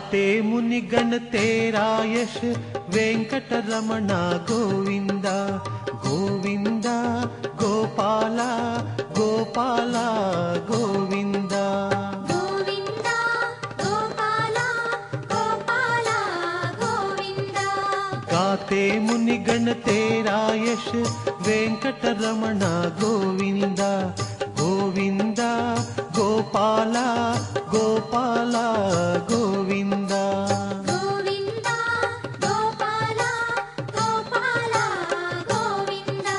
गाते मुनिगण तेरा यश वेंकटरमणा गोविंदा गोविंदा गोपाला गोपाला गोविंदा गोविंदा गोपाला गोपाला गोविंदा। गाते मुनिगण तेरा यश वेंकटरमणा गोविंदा गोविंदा गोपाला गोपाला गोविंदा गोविंदा गोपाला गोपाला गोविंदा।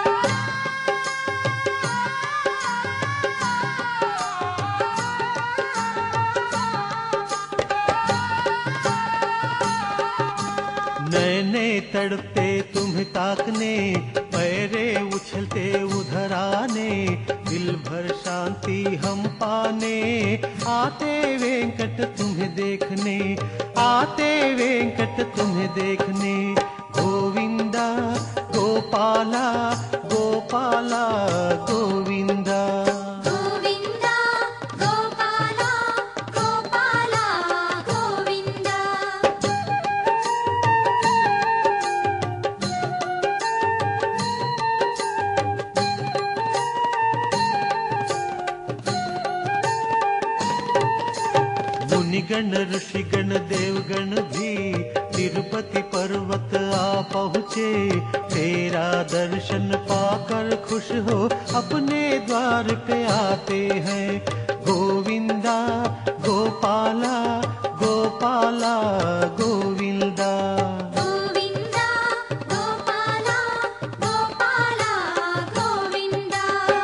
नैने तड़पते तुम्हें ताकने पैरे उछलते उधर आने दिल भर शांति हम पाने आते वेंकट तुम्हें देखने आते वेंकट तुम्हें देखने गोविंदा गोपाला गोपाला गोविंदा गोविंदा गोपाला गोपाला गोविंदा। मुनिगण ऋषिगण देवगण भी तिरुपति पर्वत आ पहुँचे तेरा दर्शन पाकर खुश हो अपने द्वार पे आते हैं गोविंदा गोपाला गोपाला गोविंदा गोविंदा गोपाला गोपाला गोविंदा।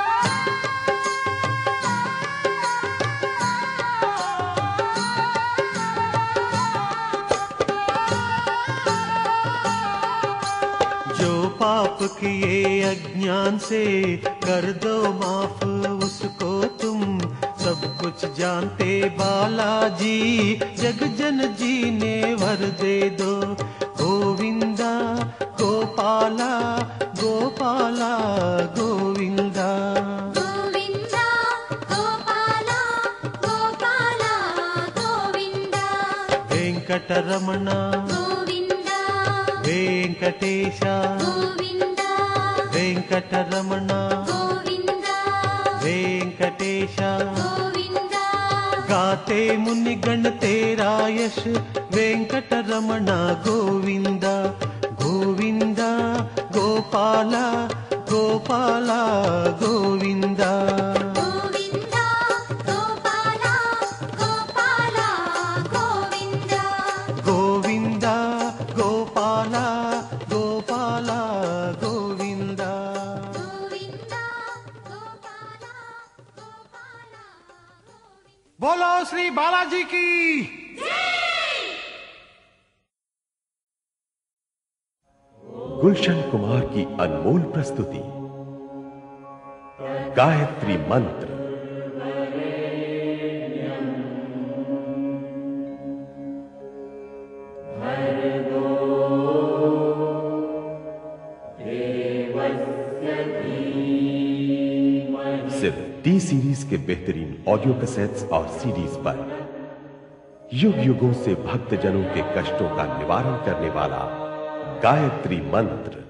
जो पाप किए अज्ञान से कर दो माफ उसको तुम सब कुछ जानते बालाजी जग जन जीने भर दे दो गोविंदा गोपाला गोपाला गोविंदा गोविंदा गोपाला गोपाला गोविंदा। वेंकटरमणा गोविंदा वेंकटेश गोविंदा वेंकटरमणा गोविंदा वेंकटेश गोविंदा। गाते मुनिगण तेरा यश वेंकटरमणा गोविंदा गोविंदा गोपाला गोपाला गोविंदा गोविंदा गोपाला गोपाला गोविंदा। गोविंदा गोपाला गोपाला गोविंदा गोविंदा गोपाला गोपाला गोविंदा। बोलो श्री बालाजी की। गुलशन कुमार की अनमोल प्रस्तुति गायत्री मंत्र। सिर्फ टी सीरीज के बेहतरीन ऑडियो कैसेट्स और सीडीज पर युग युगों से भक्तजनों के कष्टों का निवारण करने वाला गायत्री मंत्र।